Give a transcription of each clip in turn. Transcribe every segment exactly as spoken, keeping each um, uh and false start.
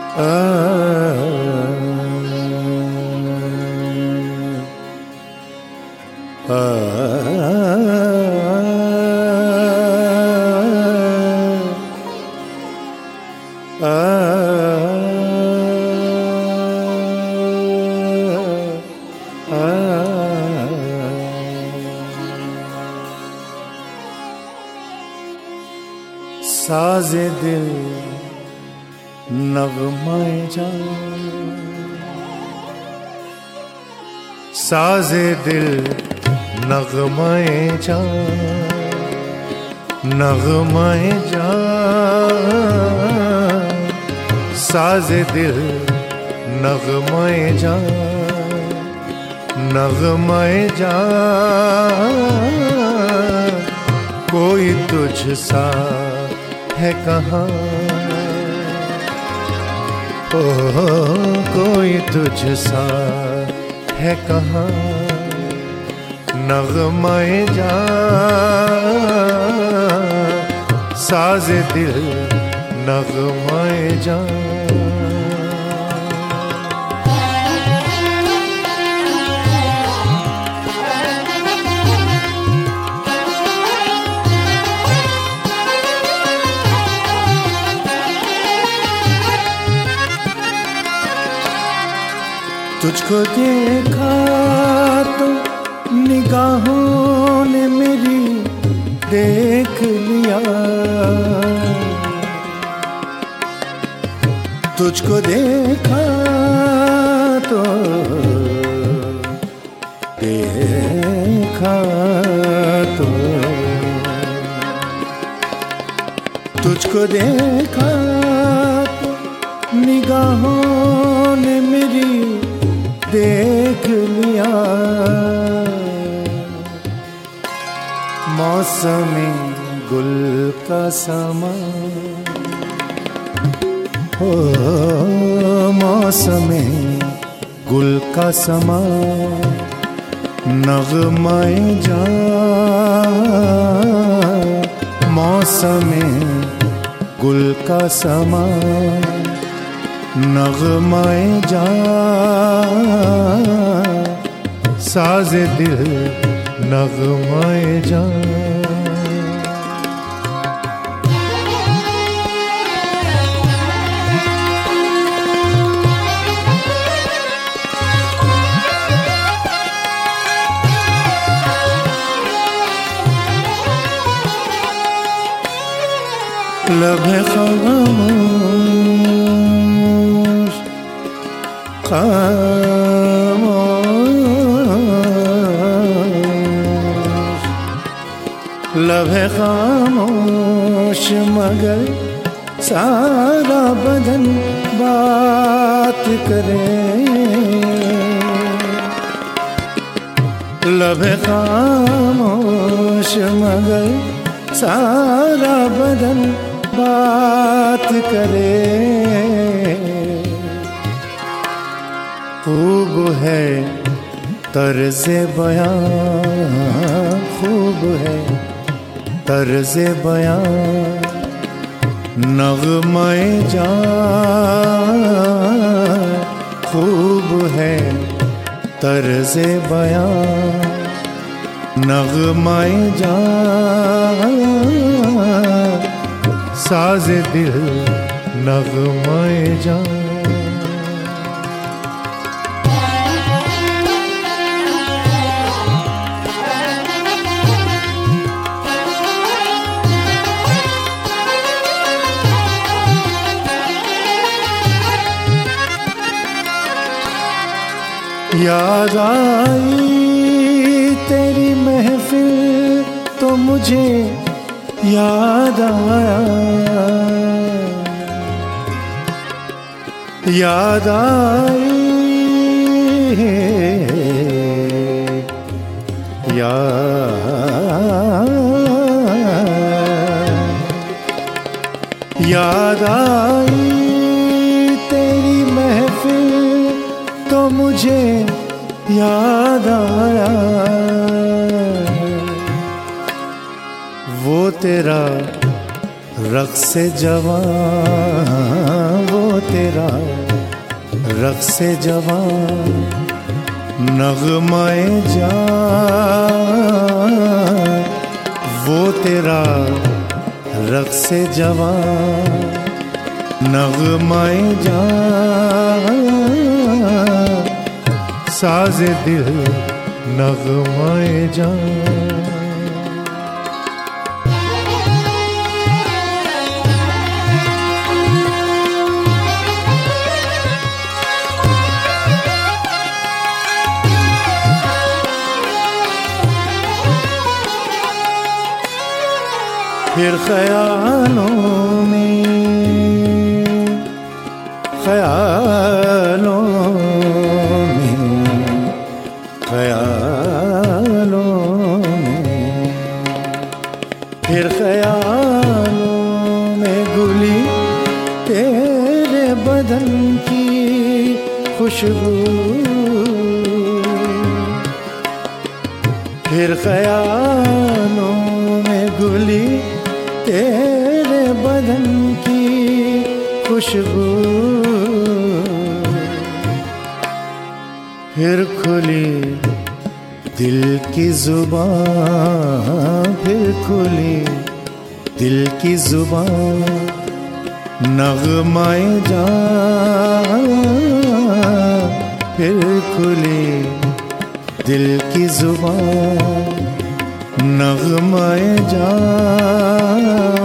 साज़े दिल नग़्माए जान, साज़े दिल नग़्माए जान, नग़्माए जान, साज़े दिल नग़्माए जान, नग़्माए जान, कोई तुझ सा है कहाँ, ओ कोई तुझ सा है कहाँ, नग़्माए जान, साज़े दिल नग़्माए जान। तुझको देखा तो निगाहों ने मेरी देख लिया, तुझको देखा तो देखा तो तुझको देखा तो निगाहों ने मेरी देख लिया, मौसमी गुल का समा, हो मौसमी गुल का समा, नग़्माए जान, मौसमी गुल का समा, नग़्माए जान, साज़े दिल नग़्माए जान। लबे खामोश खामोश, लबे खामोश मगर सारा बदन बात करे, लबे खामोश मगर सारा बदन बात करे, खूब है तर्ज़े बयां, खूब है तर्ज़े बयां, नग़्माए जान, खूब है तर्ज़े बयां, नग़्माए जान, साज़े दिल नग़्माए जान। याद आई तेरी महफिल तो मुझे याद आया, याद आई याद याद आई तेरी महफिल तो मुझे याद आया, वो तेरा रक़्स जवां, वो तेरा रक़्स-ए जवां नग़्मा-ए जान, वो तेरा रक़्स-ए जवां नग़्मा-ए जान, साज़े दिल नग़्मा-ए जान। फिर ख्यालों में ख्यालों में ख्यालों में फिर ख्यालों में गुली तेरे बदन की खुशबू, फिर ख्यालों में गुली तेरे बदन की खुशबू, फिर खुली दिल की जुबान, फिर खुली दिल की जुबान नग़्मा-ए जान, फिर खुली दिल की जुबान नग़्मा-ए जान,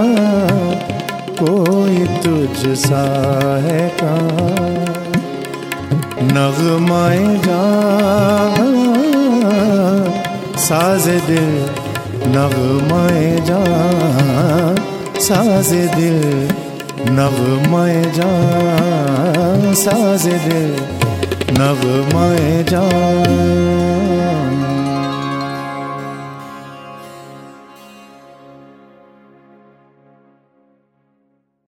कोई तुझ सा है कहाँ नग़्मा-ए जान, साज़े दिल नग़्मा-ए जान, साज़े दिल नग़्मा-ए जान, साज़े दिल नग़्मा-ए जान।